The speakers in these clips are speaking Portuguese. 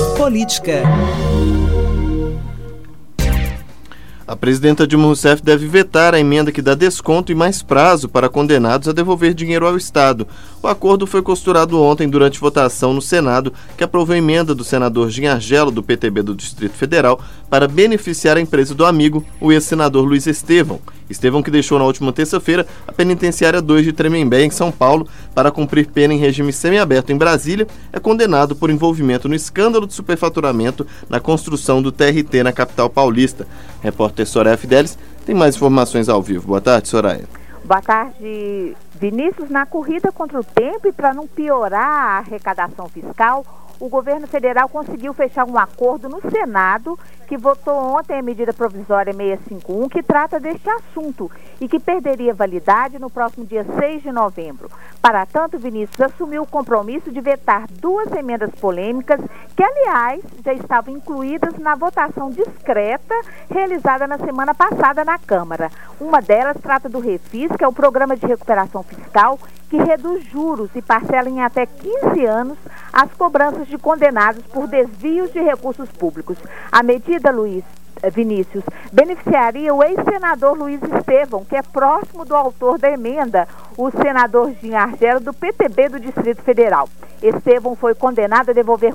Política. A presidenta Dilma Rousseff deve vetar a emenda que dá desconto e mais prazo para condenados a devolver dinheiro ao Estado. O acordo foi costurado ontem durante votação no Senado, que aprovou a emenda do senador Ginhargelo, do PTB do Distrito Federal, para beneficiar a empresa do amigo, o ex-senador Luiz Estevão. Estevão, que deixou na última terça-feira a penitenciária 2 de Tremembé, em São Paulo, para cumprir pena em regime semiaberto em Brasília, é condenado por envolvimento no escândalo de superfaturamento na construção do TRT na capital paulista. Repórter Soraya Fidelis tem mais informações ao vivo. Boa tarde, Soraya. Boa tarde, Vinícius. Na corrida contra o tempo e para não piorar a arrecadação fiscal, o governo federal conseguiu fechar um acordo no Senado que votou ontem a medida provisória 651, que trata deste assunto e que perderia validade no próximo dia 6 de novembro. Para tanto, Vinícius assumiu o compromisso de vetar duas emendas polêmicas que, aliás, já estavam incluídas na votação discreta realizada na semana passada na Câmara. Uma delas trata do Refis, que é o Programa de Recuperação Fiscal, que reduz juros e parcela em até 15 anos as cobranças de condenados por desvios de recursos públicos. A medida, Vinícius, beneficiaria o ex-senador Luiz Estevão, que é próximo do autor da emenda, o senador Ginhargelo, do PTB do Distrito Federal. Estevão foi condenado a devolver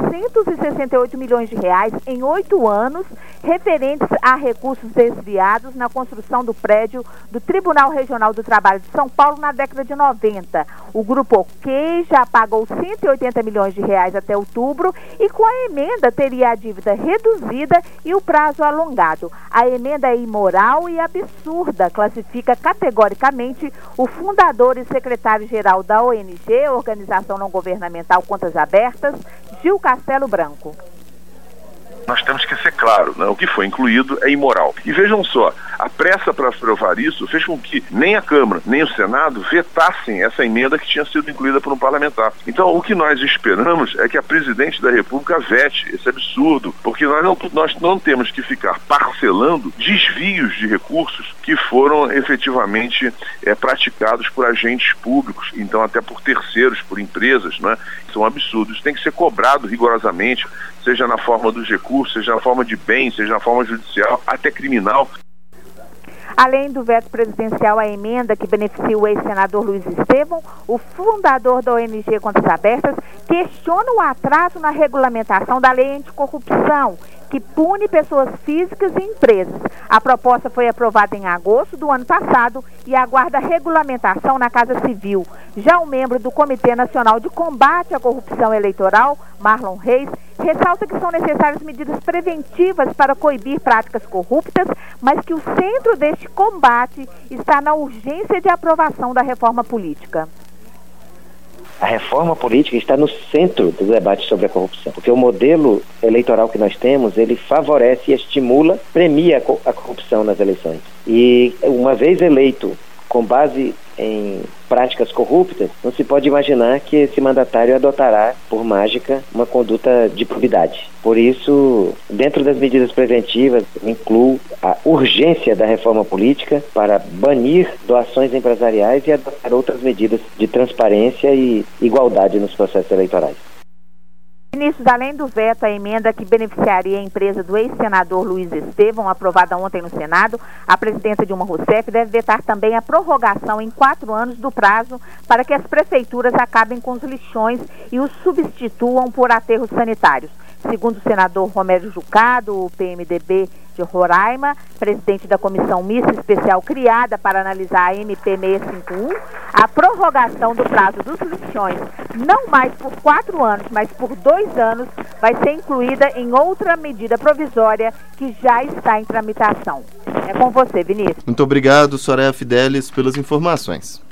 468 milhões de reais em 8 anos, referentes a recursos desviados na construção do prédio do Tribunal Regional do Trabalho de São Paulo na década de 90. O Grupo OK já pagou 180 milhões de reais até outubro e com a emenda teria a dívida reduzida e o prazo alongado. A emenda é imoral e absurda, classifica categoricamente o fundador e secretário-geral da ONG, Organização Não Governamental Contas Abertas, Gil Castelo Branco. Nós temos que ser claros, né? O que foi incluído é imoral. E vejam só, a pressa para aprovar isso fez com que nem a Câmara, nem o Senado vetassem essa emenda que tinha sido incluída por um parlamentar. Então, o que nós esperamos é que a presidente da República vete esse absurdo, porque nós não temos que ficar parcelando desvios de recursos que foram efetivamente praticados por agentes públicos, então até por terceiros, por empresas, né? São absurdos. Isso tem que ser cobrado rigorosamente, seja na forma dos recursos, seja na forma de bem, seja na forma judicial, até criminal. Além do veto presidencial à emenda que beneficia o ex-senador Luiz Estevão, o fundador da ONG Contas Abertas questiona o atraso na regulamentação da lei anticorrupção, que pune pessoas físicas e empresas. A proposta foi aprovada em agosto do ano passado e aguarda regulamentação na Casa Civil. Já o membro do Comitê Nacional de Combate à Corrupção Eleitoral, Marlon Reis, ressalta que são necessárias medidas preventivas para coibir práticas corruptas, mas que o centro deste combate está na urgência de aprovação da reforma política. A reforma política está no centro do debate sobre a corrupção, porque o modelo eleitoral que nós temos, ele favorece e estimula, premia a corrupção nas eleições. E uma vez eleito com base em práticas corruptas, não se pode imaginar que esse mandatário adotará, por mágica, uma conduta de probidade. Por isso, dentro das medidas preventivas, incluo a urgência da reforma política para banir doações empresariais e adotar outras medidas de transparência e igualdade nos processos eleitorais. Vinícius, além do veto à emenda que beneficiaria a empresa do ex-senador Luiz Estevão, aprovada ontem no Senado, a presidenta Dilma Rousseff deve vetar também a prorrogação em 4 anos do prazo para que as prefeituras acabem com os lixões e os substituam por aterros sanitários. Segundo o senador Romero Jucá, do PMDB de Roraima, presidente da comissão mista especial criada para analisar a MP 651, a prorrogação do prazo dos lixões, não mais por 4 anos, mas por 2 anos, vai ser incluída em outra medida provisória que já está em tramitação. É com você, Vinícius. Muito obrigado, Soraya Fidelis, pelas informações.